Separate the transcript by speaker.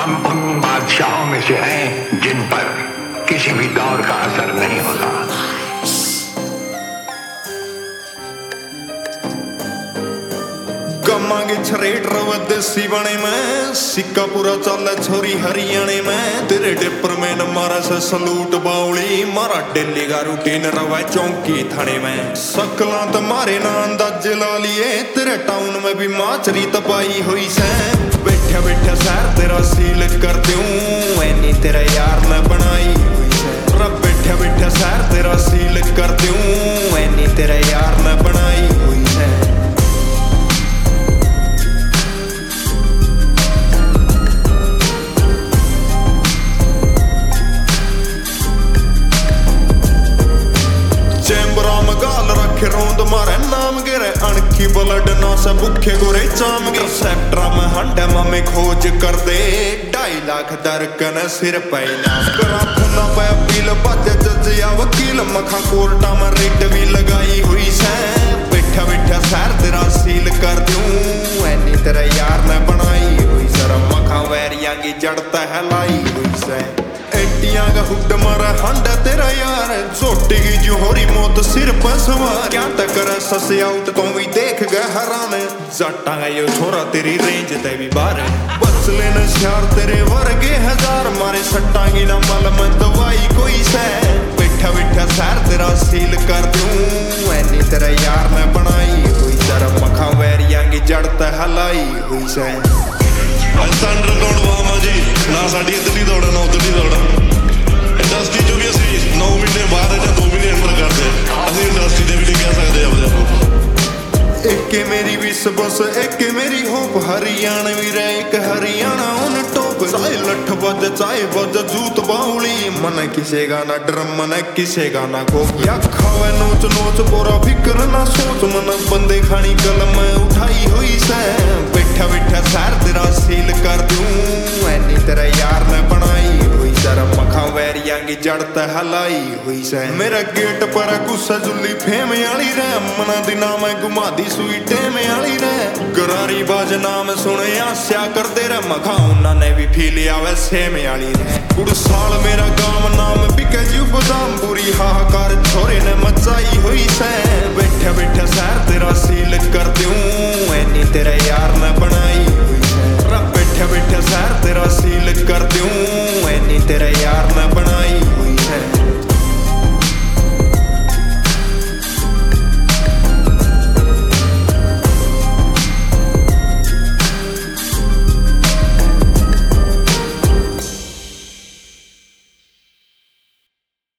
Speaker 1: हम उन बादशाहों में से हैं जिन पर किसी भी दौर का असर नहीं होता।
Speaker 2: कमांगे छरेट रवा देसी बने मैं सिक्का पूरा चल छोरी हरियाणे में तेरे डिपर में न मारा से सलूट बाउली मारा डेली का रूटीन रवा चौंकी थाने में सकला तुम्हारे ना अंदाजे ला लिए तेरे टाउन में भी माचरी तपाई हुई से बैठा बैठा शहर तेरा सील कर दूं ऐनी तेरा यार ने बनाई हुई से बैठा बैठा शहर तेरा सील कर दूं ऐनी तेरा यार ने बनाई हुई है। रोंद मारे नाम गिरे अणखी ब्लड ना से भुखे गोरे चाम गे सेक्टरा में हंडे मामे खोज कर दे 2.5 लाख दरकन सिर पे नाम करा फुना पे अपील बाजे जजिया वकील मखा कोर्टा में रिट भी लगाई हुई से बैठा बैठा शहर तेरा सील कर दूं ऐनी तेरा यार ने बनाई हुई सर मखा वैरिया की जड़ता है लाई हुई से एटियां का हुड मारा हंडा तेरा यार सोटी की जोहरी मौत सिर पर सवार क्या टकर ससे आउट तो भी देख गए हराम जट्टा का यो छोरा तेरी रेंज ते भी बाहर बच लेने शार तेरे वर्गे हजार मारे सट्टा की ना मल में दवाई कोई से बैठा बैठा शहर तेरा सील कर दूं ऐनी तेरा यार ने बनाई हुई जरा मखा वैरिया की जड़ता हलाई हुई से
Speaker 3: अंडरग्राउंड वामा जी ना साडी इधरली दौड़ ना उधरली दौड़ इंडस्ट्री जो भी ਅਸੀਂ 9 ਮਹੀਨੇ ਬਾਅਦ ਜਾਂ 2 ਮਹੀਨੇ ਐਂਟਰ ਕਰਦੇ ਅਸੀਂ ਇੰਡਸਟਰੀ ਦੇ ਵੀ ਨਹੀਂ ਕਹਿ ਸਕਦੇ ਆਪਣੇ ਆਪ ਨੂੰ
Speaker 2: एक मेरी विश बस एक मेरी होप हरियाणा भी रहे एक हरियाणा उन टॉप चाहे लठ बज चाहे बज जूत बाउली मन किसेगा ना ड्रम मन किसेगा ना कोप या खावे नोच नोच बोरा फिक्र ना सोच मन बंदे खानी कलम उठाई हुई से बैठा बैठा शहर तेरा सील कर दूं ऐनी तेरा यार ने बनाई हुई सर मखा वैरिया की जड़ता हलाई हुई से मेरा गेट पर गुस्सा जुली फेम वाली रे मना दिना मैं घुमा दी सुईटे में आली रे गरारी बाज नाम सुने आस्या करते रे मखा उन्होंने भी फी लिया वैसे में आली रे कुड़ साल मेरा गांव नाम बिके जी बदाम बुरी हाहाकार छोरे ने मचाई हुई से बैठा बैठा शहर तेरा सील कर दूं ऐनी तेरे यार ने बनाई हुई से बैठा बैठा शहर